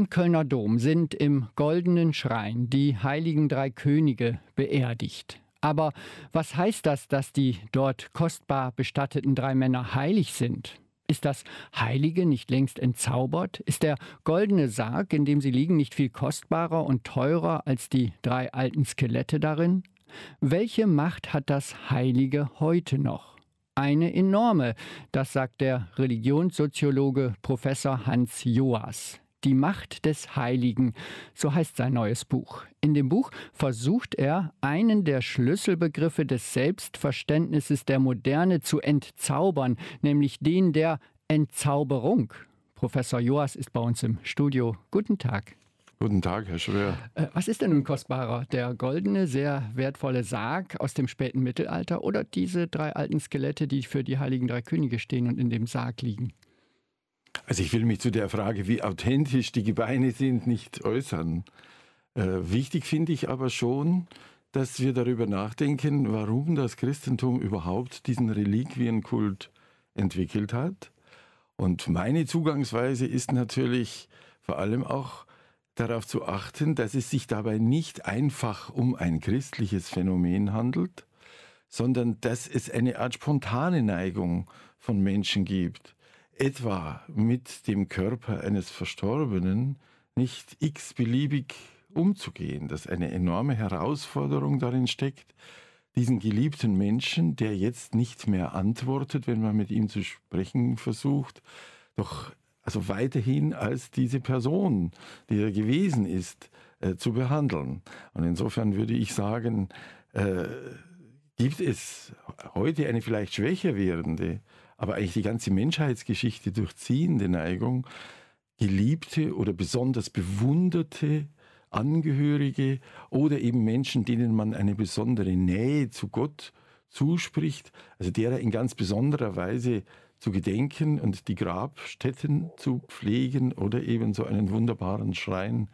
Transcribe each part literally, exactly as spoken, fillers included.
Im Kölner Dom sind im Goldenen Schrein die heiligen drei Könige beerdigt. Aber was heißt das, dass die dort kostbar bestatteten drei Männer heilig sind? Ist das Heilige nicht längst entzaubert? Ist der goldene Sarg, in dem sie liegen, nicht viel kostbarer und teurer als die drei alten Skelette darin? Welche Macht hat das Heilige heute noch? Eine enorme, das sagt der Religionssoziologe Professor Hans Joas. Die Macht des Heiligen, so heißt sein neues Buch. In dem Buch versucht er, einen der Schlüsselbegriffe des Selbstverständnisses der Moderne zu entzaubern, nämlich den der Entzauberung. Professor Joas ist bei uns im Studio. Guten Tag. Guten Tag, Herr Schröer. Was ist denn nun kostbarer? Der goldene, sehr wertvolle Sarg aus dem späten Mittelalter oder diese drei alten Skelette, die für die heiligen drei Könige stehen und in dem Sarg liegen? Also ich will mich zu der Frage, wie authentisch die Gebeine sind, nicht äußern. Äh, wichtig finde ich aber schon, dass wir darüber nachdenken, warum das Christentum überhaupt diesen Reliquienkult entwickelt hat. Und meine Zugangsweise ist natürlich vor allem auch darauf zu achten, dass es sich dabei nicht einfach um ein christliches Phänomen handelt, sondern dass es eine Art spontane Neigung von Menschen gibt, etwa mit dem Körper eines Verstorbenen nicht x-beliebig umzugehen, dass eine enorme Herausforderung darin steckt, diesen geliebten Menschen, der jetzt nicht mehr antwortet, wenn man mit ihm zu sprechen versucht, doch also weiterhin als diese Person, die er gewesen ist, äh, zu behandeln. Und insofern würde ich sagen, äh, gibt es heute eine vielleicht schwächer werdende, aber eigentlich die ganze Menschheitsgeschichte durchziehende Neigung, geliebte oder besonders bewunderte Angehörige oder eben Menschen, denen man eine besondere Nähe zu Gott zuspricht, also derer in ganz besonderer Weise zu gedenken und die Grabstätten zu pflegen oder eben so einen wunderbaren Schrein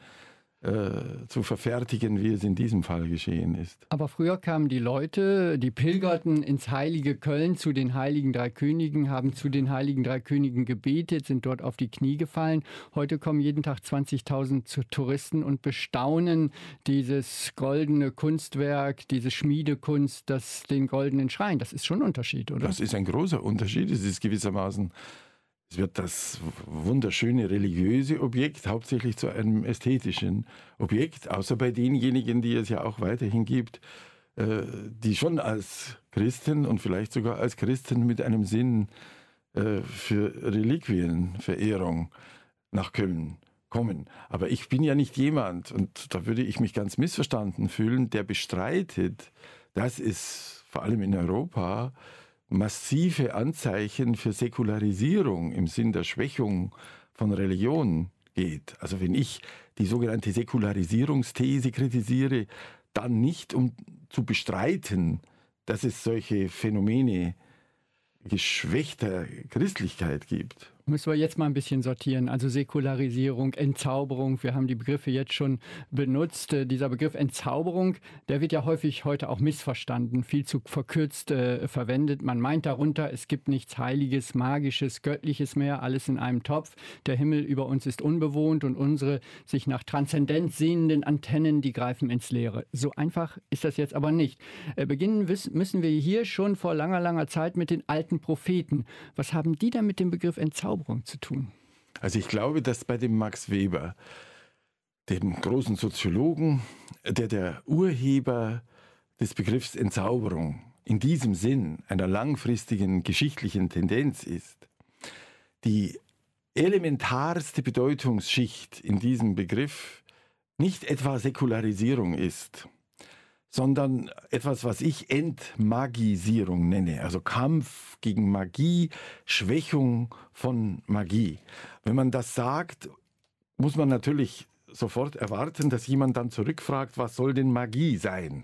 äh, zu verfertigen, wie es in diesem Fall geschehen ist. Aber früher kamen die Leute, die pilgerten ins heilige Köln zu den heiligen drei Königen, haben zu den heiligen drei Königen gebetet, sind dort auf die Knie gefallen. Heute kommen jeden Tag zwanzigtausend Touristen und bestaunen dieses goldene Kunstwerk, diese Schmiedekunst, das, den goldenen Schrein. Das ist schon ein Unterschied, oder? Das ist ein großer Unterschied. Es ist gewissermaßen, es wird das wunderschöne religiöse Objekt hauptsächlich zu einem ästhetischen Objekt, außer bei denjenigen, die es ja auch weiterhin gibt, die schon als Christen und vielleicht sogar als Christen mit einem Sinn für Reliquienverehrung nach Köln kommen. Aber ich bin ja nicht jemand, und da würde ich mich ganz missverstanden fühlen, der bestreitet, dass es vor allem in Europa massive Anzeichen für Säkularisierung im Sinn der Schwächung von Religion geht. Also wenn ich die sogenannte Säkularisierungsthese kritisiere, dann nicht, um zu bestreiten, dass es solche Phänomene geschwächter Christlichkeit gibt. Müssen wir jetzt mal ein bisschen sortieren. Also Säkularisierung, Entzauberung, wir haben die Begriffe jetzt schon benutzt. Dieser Begriff Entzauberung, der wird ja häufig heute auch missverstanden, viel zu verkürzt äh, verwendet. Man meint darunter, es gibt nichts Heiliges, Magisches, Göttliches mehr, alles in einem Topf. Der Himmel über uns ist unbewohnt und unsere sich nach Transzendenz sehnenden Antennen, die greifen ins Leere. So einfach ist das jetzt aber nicht. Äh, beginnen müssen wir hier schon vor langer, langer Zeit mit den alten Propheten. Was haben die denn mit dem Begriff Entzauberung zu tun? Also ich glaube, dass bei dem Max Weber, dem großen Soziologen, der der Urheber des Begriffs Entzauberung in diesem Sinn einer langfristigen geschichtlichen Tendenz ist, die elementarste Bedeutungsschicht in diesem Begriff nicht etwa Säkularisierung ist, sondern etwas, was ich Entmagisierung nenne, also Kampf gegen Magie, Schwächung von Magie. Wenn man das sagt, muss man natürlich sofort erwarten, dass jemand dann zurückfragt, was soll denn Magie sein?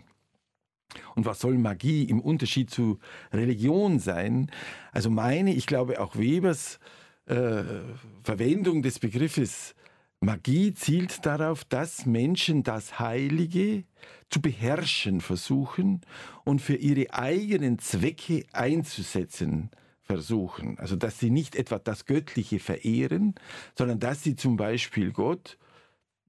Und was soll Magie im Unterschied zu Religion sein? Also meine, ich glaube auch Webers äh, Verwendung des Begriffes Magie zielt darauf, dass Menschen das Heilige zu beherrschen versuchen und für ihre eigenen Zwecke einzusetzen versuchen. Also dass sie nicht etwa das Göttliche verehren, sondern dass sie zum Beispiel Gott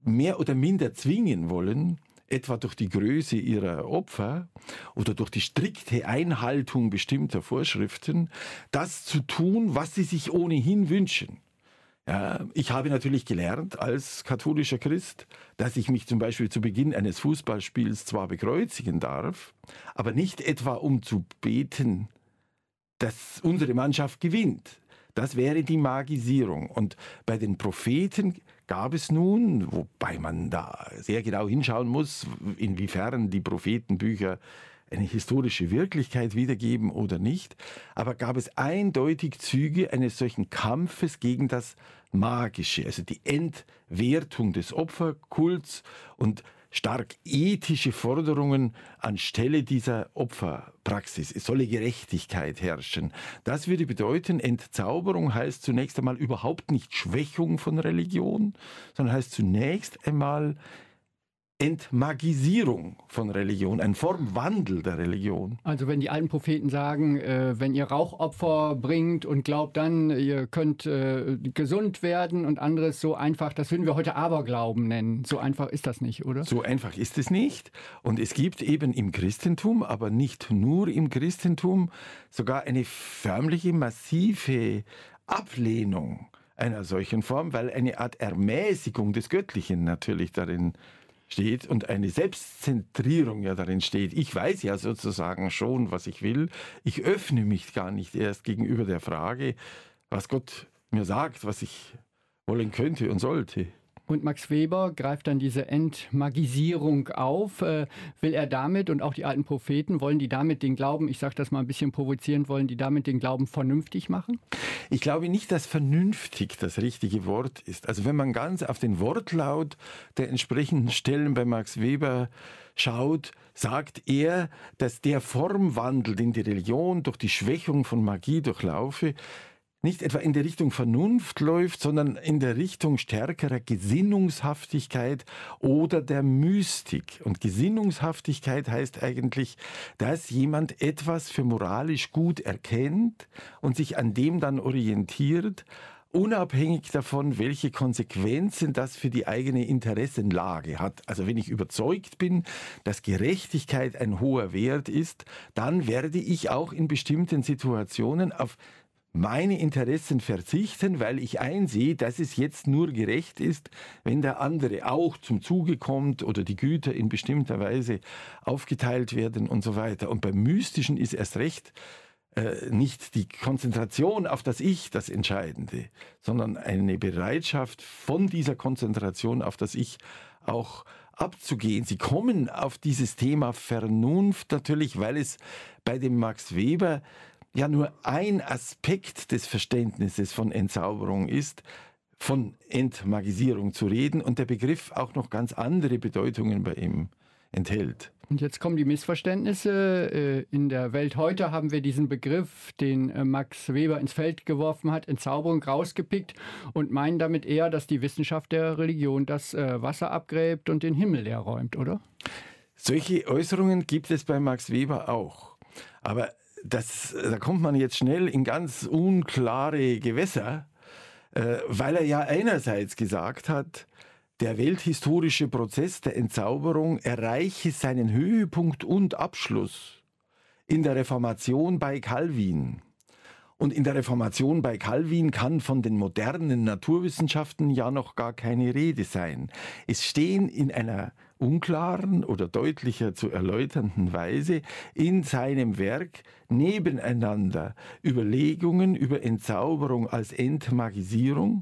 mehr oder minder zwingen wollen, etwa durch die Größe ihrer Opfer oder durch die strikte Einhaltung bestimmter Vorschriften, das zu tun, was sie sich ohnehin wünschen. Ja, ich habe natürlich gelernt als katholischer Christ, dass ich mich zum Beispiel zu Beginn eines Fußballspiels zwar bekreuzigen darf, aber nicht etwa um zu beten, dass unsere Mannschaft gewinnt. Das wäre die Magisierung. Und bei den Propheten gab es nun, wobei man da sehr genau hinschauen muss, inwiefern die Prophetenbücher eine historische Wirklichkeit wiedergeben oder nicht, aber gab es eindeutig Züge eines solchen Kampfes gegen das Magische, also die Entwertung des Opferkults und stark ethische Forderungen anstelle dieser Opferpraxis. Es solle Gerechtigkeit herrschen. Das würde bedeuten, Entzauberung heißt zunächst einmal überhaupt nicht Schwächung von Religion, sondern heißt zunächst einmal Entmagisierung von Religion, ein Formwandel der Religion. Also wenn die alten Propheten sagen, äh, wenn ihr Rauchopfer bringt und glaubt dann, ihr könnt äh, gesund werden und anderes, so einfach, das würden wir heute Aberglauben nennen. So einfach ist das nicht, oder? So einfach ist es nicht. Und es gibt eben im Christentum, aber nicht nur im Christentum, sogar eine förmliche, massive Ablehnung einer solchen Form, weil eine Art Ermäßigung des Göttlichen natürlich darin steht und eine Selbstzentrierung ja darin steht. Ich weiß ja sozusagen schon, was ich will. Ich öffne mich gar nicht erst gegenüber der Frage, was Gott mir sagt, was ich wollen könnte und sollte. Und Max Weber greift dann diese Entmagisierung auf. Äh, will er damit, und auch die alten Propheten, wollen die damit den Glauben, ich sage das mal ein bisschen provozierend, wollen die damit den Glauben vernünftig machen? Ich glaube nicht, dass vernünftig das richtige Wort ist. Also wenn man ganz auf den Wortlaut der entsprechenden Stellen bei Max Weber schaut, sagt er, dass der Formwandel, den die Religion durch die Schwächung von Magie durchlaufe, nicht etwa in der Richtung Vernunft läuft, sondern in der Richtung stärkerer Gesinnungshaftigkeit oder der Mystik. Und Gesinnungshaftigkeit heißt eigentlich, dass jemand etwas für moralisch gut erkennt und sich an dem dann orientiert, unabhängig davon, welche Konsequenzen das für die eigene Interessenlage hat. Also wenn ich überzeugt bin, dass Gerechtigkeit ein hoher Wert ist, dann werde ich auch in bestimmten Situationen auf meine Interessen verzichten, weil ich einsehe, dass es jetzt nur gerecht ist, wenn der andere auch zum Zuge kommt oder die Güter in bestimmter Weise aufgeteilt werden und so weiter. Und beim Mystischen ist erst recht äh, nicht die Konzentration auf das Ich das Entscheidende, sondern eine Bereitschaft, von dieser Konzentration auf das Ich auch abzugehen. Sie kommen auf dieses Thema Vernunft natürlich, weil es bei dem Max Weber ja nur ein Aspekt des Verständnisses von Entzauberung ist, von Entmagisierung zu reden und der Begriff auch noch ganz andere Bedeutungen bei ihm enthält. Und jetzt kommen die Missverständnisse. In der Welt heute haben wir diesen Begriff, den Max Weber ins Feld geworfen hat, Entzauberung, rausgepickt und meinen damit eher, dass die Wissenschaft der Religion das Wasser abgräbt und den Himmel leer räumt, oder? Solche Äußerungen gibt es bei Max Weber auch. Aber Das, da kommt man jetzt schnell in ganz unklare Gewässer, äh, weil er ja einerseits gesagt hat, der welthistorische Prozess der Entzauberung erreiche seinen Höhepunkt und Abschluss in der Reformation bei Calvin. Und in der Reformation bei Calvin kann von den modernen Naturwissenschaften ja noch gar keine Rede sein. Es stehen in einer unklaren oder deutlicher zu erläuternden Weise in seinem Werk nebeneinander Überlegungen über Entzauberung als Entmagisierung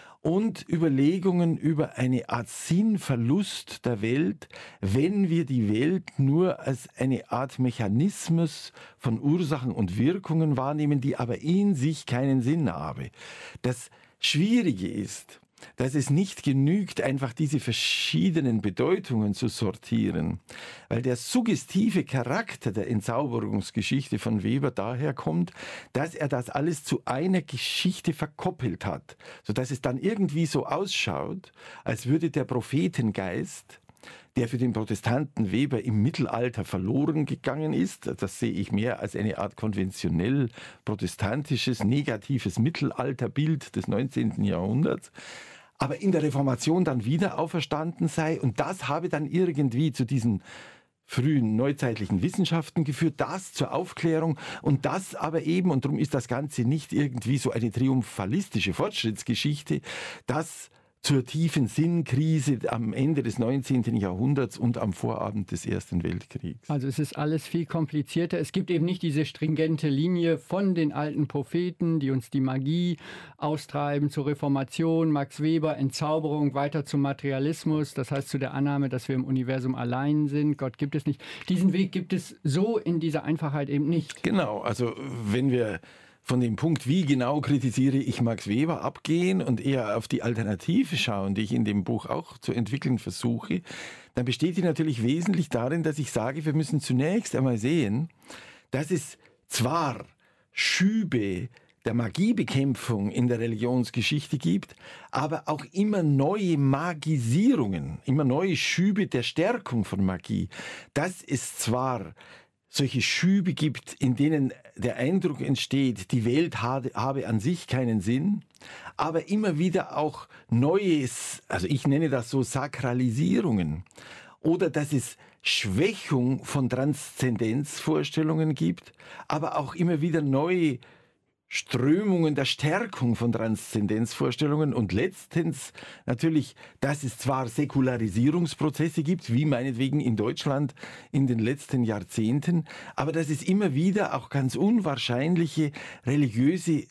und Überlegungen über eine Art Sinnverlust der Welt, wenn wir die Welt nur als eine Art Mechanismus von Ursachen und Wirkungen wahrnehmen, die aber in sich keinen Sinn habe. Das Schwierige ist, dass es nicht genügt, einfach diese verschiedenen Bedeutungen zu sortieren, weil der suggestive Charakter der Entzauberungsgeschichte von Weber daher kommt, dass er das alles zu einer Geschichte verkoppelt hat, sodass es dann irgendwie so ausschaut, als würde der Prophetengeist, der für den Protestanten Weber im Mittelalter verloren gegangen ist, das sehe ich mehr als eine Art konventionell protestantisches, negatives Mittelalterbild des neunzehnten Jahrhunderts, aber in der Reformation dann wieder auferstanden sei. Und das habe dann irgendwie zu diesen frühen neuzeitlichen Wissenschaften geführt, das zur Aufklärung und das aber eben, und darum ist das Ganze nicht irgendwie so eine triumphalistische Fortschrittsgeschichte, das zur tiefen Sinnkrise am Ende des neunzehnten Jahrhunderts und am Vorabend des Ersten Weltkriegs. Also es ist alles viel komplizierter. Es gibt eben nicht diese stringente Linie von den alten Propheten, die uns die Magie austreiben, zur Reformation, Max Weber, Entzauberung, weiter zum Materialismus, das heißt zu der Annahme, dass wir im Universum allein sind, Gott gibt es nicht. Diesen Weg gibt es so in dieser Einfachheit eben nicht. Genau, also wenn wir von dem Punkt, wie genau kritisiere ich Max Weber, abgehen und eher auf die Alternative schauen, die ich in dem Buch auch zu entwickeln versuche, dann besteht die natürlich wesentlich darin, dass ich sage, wir müssen zunächst einmal sehen, dass es zwar Schübe der Magiebekämpfung in der Religionsgeschichte gibt, aber auch immer neue Magisierungen, immer neue Schübe der Stärkung von Magie. Dass es zwar solche Schübe gibt, in denen der Eindruck entsteht, die Welt habe an sich keinen Sinn, aber immer wieder auch Neues, also ich nenne das so Sakralisierungen, oder dass es Schwächung von Transzendenzvorstellungen gibt, aber auch immer wieder neue Strömungen der Stärkung von Transzendenzvorstellungen und letztens natürlich, dass es zwar Säkularisierungsprozesse gibt, wie meinetwegen in Deutschland in den letzten Jahrzehnten, aber dass es immer wieder auch ganz unwahrscheinliche religiöse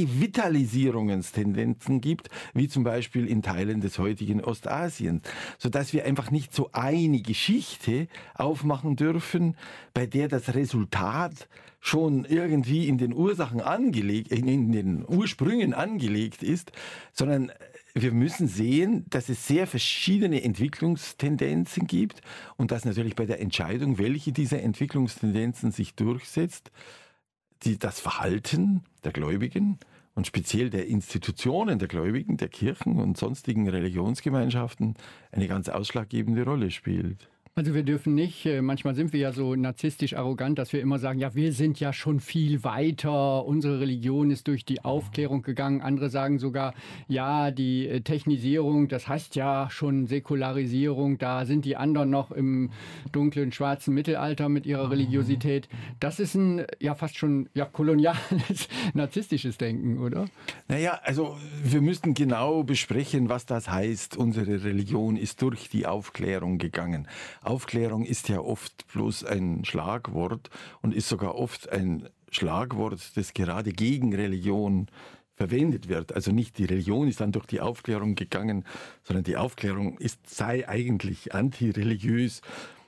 Revitalisierungstendenzen gibt, wie zum Beispiel in Teilen des heutigen Ostasiens, sodass wir einfach nicht so eine Geschichte aufmachen dürfen, bei der das Resultat schon irgendwie in den Ursachen angelegt, in den Ursprüngen angelegt ist, sondern wir müssen sehen, dass es sehr verschiedene Entwicklungstendenzen gibt und dass natürlich bei der Entscheidung, welche dieser Entwicklungstendenzen sich durchsetzt, die, das Verhalten der Gläubigen und speziell der Institutionen der Gläubigen, der Kirchen und sonstigen Religionsgemeinschaften eine ganz ausschlaggebende Rolle spielt. Also wir dürfen nicht, manchmal sind wir ja so narzisstisch arrogant, dass wir immer sagen, ja, wir sind ja schon viel weiter, unsere Religion ist durch die Aufklärung gegangen. Andere sagen sogar, ja, die Technisierung, das heißt ja schon Säkularisierung, da sind die anderen noch im dunklen, schwarzen Mittelalter mit ihrer Religiosität. Das ist ein ja fast schon ja, koloniales, narzisstisches Denken, oder? Naja, also wir müssten genau besprechen, was das heißt. Unsere Religion ist durch die Aufklärung gegangen. Aufklärung ist ja oft bloß ein Schlagwort und ist sogar oft ein Schlagwort, das gerade gegen Religion verwendet wird. Also nicht die Religion ist dann durch die Aufklärung gegangen, sondern die Aufklärung ist, sei eigentlich antireligiös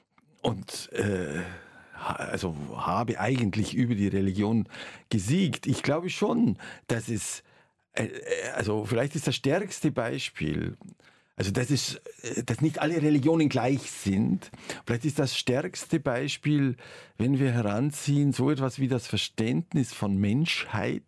und äh, also habe eigentlich über die Religion gesiegt. Ich glaube schon, dass es, äh, also vielleicht ist das stärkste Beispiel, also das ist, dass nicht alle Religionen gleich sind. Vielleicht ist das stärkste Beispiel, wenn wir heranziehen, so etwas wie das Verständnis von Menschheit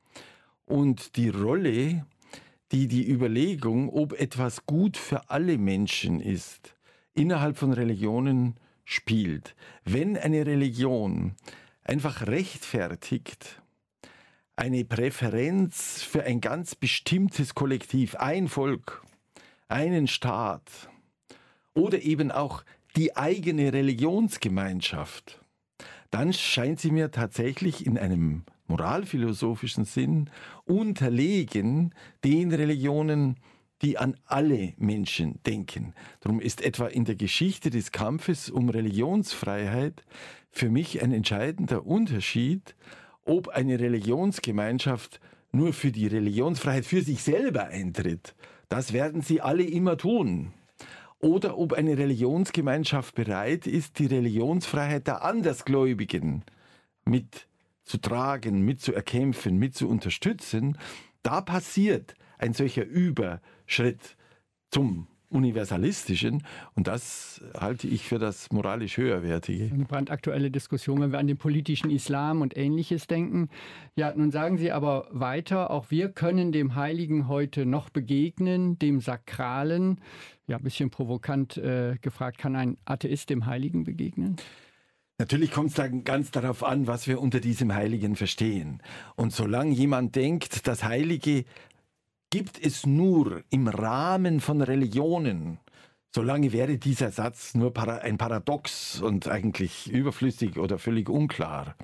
und die Rolle, die die Überlegung, ob etwas gut für alle Menschen ist, innerhalb von Religionen spielt. Wenn eine Religion einfach rechtfertigt, eine Präferenz für ein ganz bestimmtes Kollektiv, ein Volk, einen Staat oder eben auch die eigene Religionsgemeinschaft, dann scheint sie mir tatsächlich in einem moralphilosophischen Sinn unterlegen den Religionen, die an alle Menschen denken. Darum ist etwa in der Geschichte des Kampfes um Religionsfreiheit für mich ein entscheidender Unterschied, ob eine Religionsgemeinschaft nur für die Religionsfreiheit für sich selber eintritt. Das werden sie alle immer tun. Oder ob eine Religionsgemeinschaft bereit ist, die Religionsfreiheit der Andersgläubigen mitzutragen, mitzuerkämpfen, mitzuunterstützen. Da passiert ein solcher Überschritt zum Universalistischen und das halte ich für das moralisch Höherwertige. Eine brandaktuelle Diskussion, wenn wir an den politischen Islam und Ähnliches denken. Ja, nun sagen Sie aber weiter, auch wir können dem Heiligen heute noch begegnen, dem Sakralen. Ja, ein bisschen provokant äh, gefragt, kann ein Atheist dem Heiligen begegnen? Natürlich kommt es dann ganz darauf an, was wir unter diesem Heiligen verstehen. Und solange jemand denkt, das Heilige gibt es nur im Rahmen von Religionen, solange wäre dieser Satz nur ein Paradox und eigentlich überflüssig oder völlig unklar.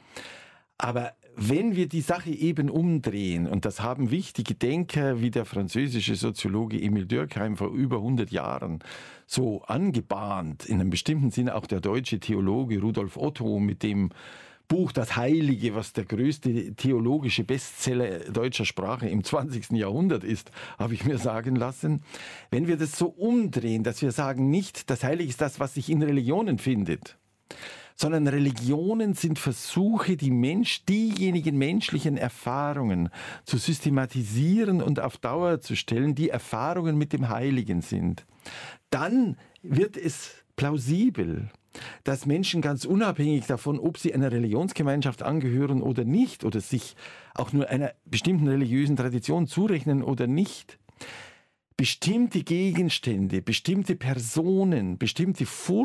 Aber wenn wir die Sache eben umdrehen, und das haben wichtige Denker wie der französische Soziologe Emile Durkheim vor über hundert Jahren so angebahnt, in einem bestimmten Sinne auch der deutsche Theologe Rudolf Otto mit dem Buch Das Heilige, was der größte theologische Bestseller deutscher Sprache im zwanzigsten Jahrhundert ist, habe ich mir sagen lassen. Wenn wir das so umdrehen, dass wir sagen, nicht das Heilige ist das, was sich in Religionen findet, sondern Religionen sind Versuche, die Mensch, diejenigen menschlichen Erfahrungen zu systematisieren und auf Dauer zu stellen, die Erfahrungen mit dem Heiligen sind. Dann wird es plausibel, dass Menschen ganz unabhängig davon, ob sie einer Religionsgemeinschaft angehören oder nicht, oder sich auch nur einer bestimmten religiösen Tradition zurechnen oder nicht, bestimmte Gegenstände, bestimmte Personen, bestimmte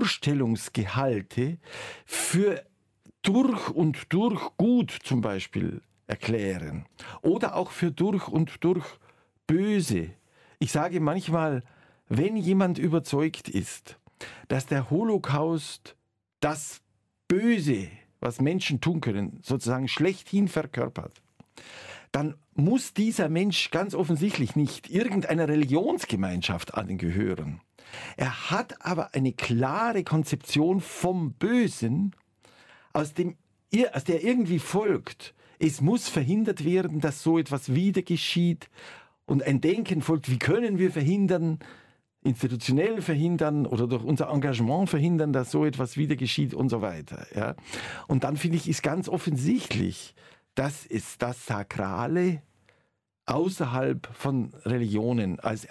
Vorstellungsgehalte für durch und durch gut zum Beispiel erklären oder auch für durch und durch böse. Ich sage manchmal, wenn jemand überzeugt ist, dass der Holocaust das Böse, was Menschen tun können, sozusagen schlechthin verkörpert, dann muss dieser Mensch ganz offensichtlich nicht irgendeiner Religionsgemeinschaft angehören. Er hat aber eine klare Konzeption vom Bösen, aus, dem, aus der irgendwie folgt, es muss verhindert werden, dass so etwas wieder geschieht, und ein Denken folgt, wie können wir verhindern, institutionell verhindern oder durch unser Engagement verhindern, dass so etwas wieder geschieht und so weiter. Ja? Und dann finde ich, ist ganz offensichtlich, dass es das Sakrale außerhalb von Religionen als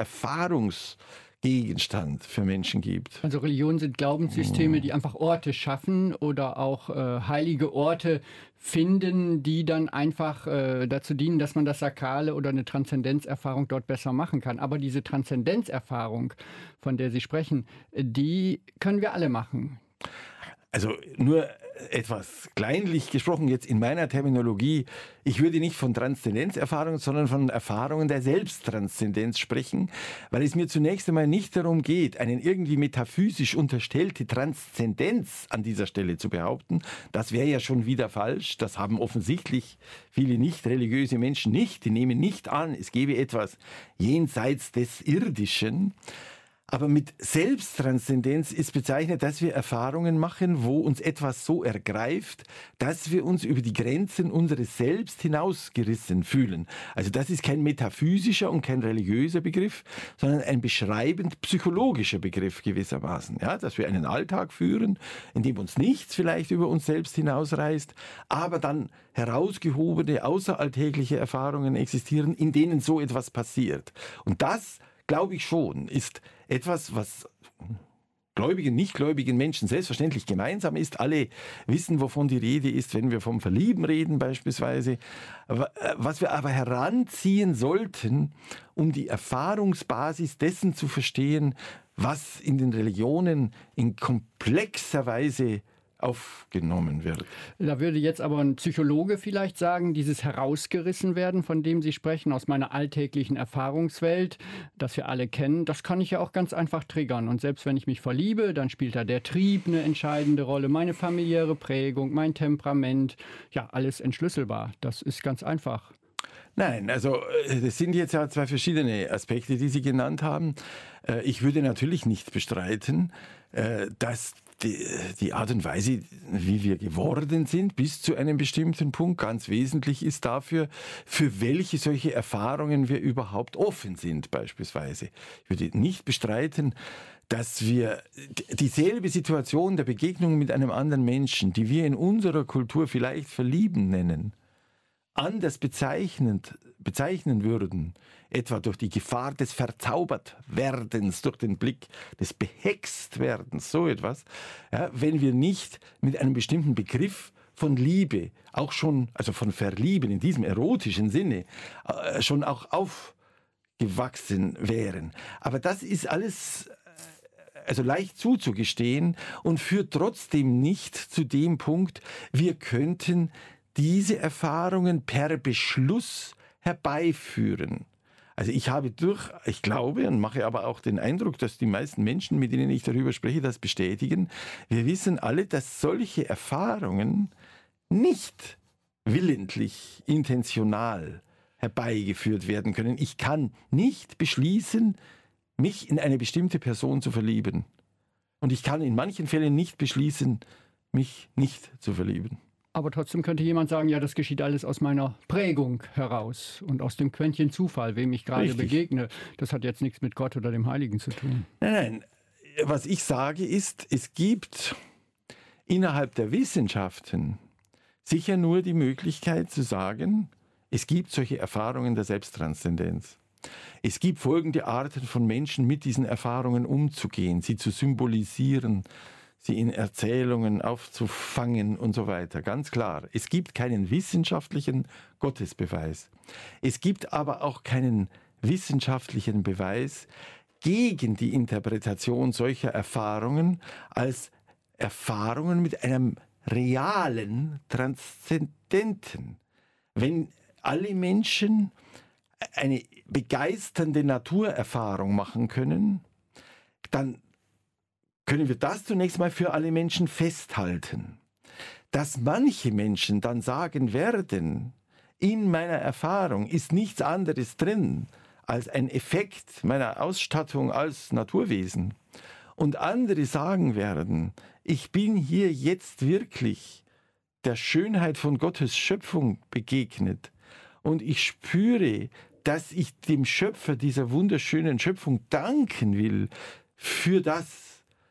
Erfahrungsgegenstand für Menschen gibt. Also Religionen sind Glaubenssysteme, die einfach Orte schaffen oder auch äh, heilige Orte finden, die dann einfach äh, dazu dienen, dass man das Sakrale oder eine Transzendenzerfahrung dort besser machen kann. Aber diese Transzendenzerfahrung, von der Sie sprechen, die können wir alle machen. Also nur etwas kleinlich gesprochen jetzt in meiner Terminologie, ich würde nicht von Transzendenzerfahrungen, sondern von Erfahrungen der Selbsttranszendenz sprechen, weil es mir zunächst einmal nicht darum geht, eine irgendwie metaphysisch unterstellte Transzendenz an dieser Stelle zu behaupten. Das wäre ja schon wieder falsch. Das haben offensichtlich viele nicht religiöse Menschen nicht. Die nehmen nicht an, es gebe etwas jenseits des Irdischen. Aber mit Selbsttranszendenz ist bezeichnet, dass wir Erfahrungen machen, wo uns etwas so ergreift, dass wir uns über die Grenzen unseres Selbst hinausgerissen fühlen. Also das ist kein metaphysischer und kein religiöser Begriff, sondern ein beschreibend psychologischer Begriff gewissermaßen. Ja, dass wir einen Alltag führen, in dem uns nichts vielleicht über uns selbst hinausreißt, aber dann herausgehobene, außeralltägliche Erfahrungen existieren, in denen so etwas passiert. Und das, glaube ich schon, ist etwas, was gläubigen, nichtgläubigen Menschen selbstverständlich gemeinsam ist. Alle wissen, wovon die Rede ist, wenn wir vom Verlieben reden beispielsweise. Was wir aber heranziehen sollten, um die Erfahrungsbasis dessen zu verstehen, was in den Religionen in komplexer Weise aufgenommen wird. Da würde jetzt aber ein Psychologe vielleicht sagen, dieses Herausgerissenwerden, von dem Sie sprechen, aus meiner alltäglichen Erfahrungswelt, das wir alle kennen, das kann ich ja auch ganz einfach triggern. Und selbst wenn ich mich verliebe, dann spielt da der Trieb eine entscheidende Rolle, meine familiäre Prägung, mein Temperament, ja, alles entschlüsselbar. Das ist ganz einfach. Nein, also das sind jetzt ja zwei verschiedene Aspekte, die Sie genannt haben. Ich würde natürlich nicht bestreiten, dass Die, die Art und Weise, wie wir geworden sind, bis zu einem bestimmten Punkt ganz wesentlich ist dafür, für welche solche Erfahrungen wir überhaupt offen sind, beispielsweise. Ich würde nicht bestreiten, dass wir dieselbe Situation der Begegnung mit einem anderen Menschen, die wir in unserer Kultur vielleicht Verlieben nennen, anders bezeichnend, bezeichnen würden, etwa durch die Gefahr des Verzaubertwerdens, durch den Blick des Behextwerdens, so etwas, ja, wenn wir nicht mit einem bestimmten Begriff von Liebe, auch schon, also von Verlieben in diesem erotischen Sinne, äh, schon auch aufgewachsen wären. Aber das ist alles also leicht zuzugestehen und führt trotzdem nicht zu dem Punkt, wir könnten diese Erfahrungen per Beschluss herbeiführen. Also ich habe durch, ich glaube und mache aber auch den Eindruck, dass die meisten Menschen, mit denen ich darüber spreche, das bestätigen. Wir wissen alle, dass solche Erfahrungen nicht willentlich, intentional herbeigeführt werden können. Ich kann nicht beschließen, mich in eine bestimmte Person zu verlieben. Und ich kann in manchen Fällen nicht beschließen, mich nicht zu verlieben. Aber trotzdem könnte jemand sagen, ja, das geschieht alles aus meiner Prägung heraus und aus dem Quäntchen Zufall, wem ich gerade Richtig. begegne. Das hat jetzt nichts mit Gott oder dem Heiligen zu tun. Nein, nein. Was ich sage ist, es gibt innerhalb der Wissenschaften sicher nur die Möglichkeit zu sagen, es gibt solche Erfahrungen der Selbsttranszendenz. Es gibt folgende Arten von Menschen, mit diesen Erfahrungen umzugehen, sie zu symbolisieren, sie in Erzählungen aufzufangen und so weiter. Ganz klar, es gibt keinen wissenschaftlichen Gottesbeweis. Es gibt aber auch keinen wissenschaftlichen Beweis gegen die Interpretation solcher Erfahrungen als Erfahrungen mit einem realen Transzendenten. Wenn alle Menschen eine begeisternde Naturerfahrung machen können, dann können wir das zunächst mal für alle Menschen festhalten. Dass manche Menschen dann sagen werden, in meiner Erfahrung ist nichts anderes drin als ein Effekt meiner Ausstattung als Naturwesen. Und andere sagen werden, ich bin hier jetzt wirklich der Schönheit von Gottes Schöpfung begegnet und ich spüre, dass ich dem Schöpfer dieser wunderschönen Schöpfung danken will für das.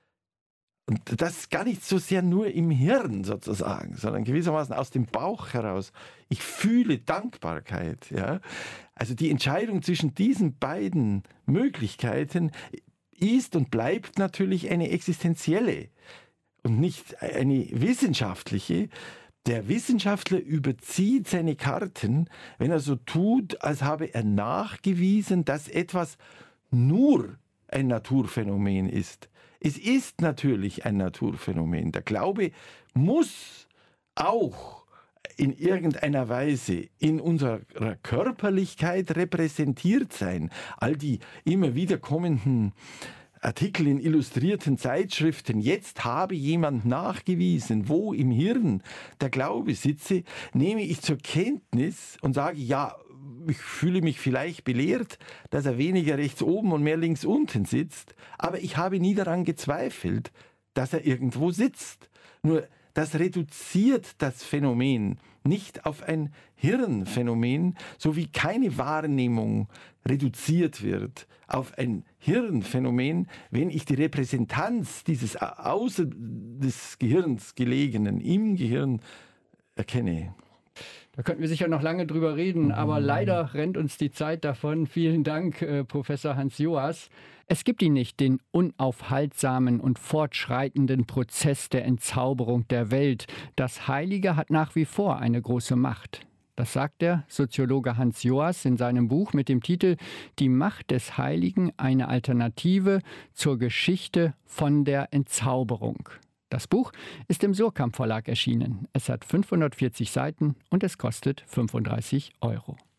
Und das gar nicht so sehr nur im Hirn sozusagen, sondern gewissermaßen aus dem Bauch heraus. Ich fühle Dankbarkeit. Ja? Also die Entscheidung zwischen diesen beiden Möglichkeiten ist und bleibt natürlich eine existenzielle und nicht eine wissenschaftliche. Der Wissenschaftler überzieht seine Karten, wenn er so tut, als habe er nachgewiesen, dass etwas nur ein Naturphänomen ist. Es ist natürlich ein Naturphänomen. Der Glaube muss auch in irgendeiner Weise in unserer Körperlichkeit repräsentiert sein. All die immer wieder kommenden Artikel in illustrierten Zeitschriften, jetzt habe jemand nachgewiesen, wo im Hirn der Glaube sitze, nehme ich zur Kenntnis und sage, ja, ich fühle mich vielleicht belehrt, dass er weniger rechts oben und mehr links unten sitzt, aber ich habe nie daran gezweifelt, dass er irgendwo sitzt. Nur das reduziert das Phänomen nicht auf ein Hirnphänomen, so wie keine Wahrnehmung reduziert wird auf ein Hirnphänomen, wenn ich die Repräsentanz dieses außer des Gehirns gelegenen im Gehirn erkenne. Da könnten wir sicher noch lange drüber reden, aber leider rennt uns die Zeit davon. Vielen Dank, äh, Professor Hans Joas. Es gibt ihn nicht, den unaufhaltsamen und fortschreitenden Prozess der Entzauberung der Welt. Das Heilige hat nach wie vor eine große Macht. Das sagt der Soziologe Hans Joas in seinem Buch mit dem Titel »Die Macht des Heiligen, eine Alternative zur Geschichte von der Entzauberung«. Das Buch ist im Surkamp Verlag erschienen. Es hat fünfhundertvierzig Seiten und es kostet fünfunddreißig Euro.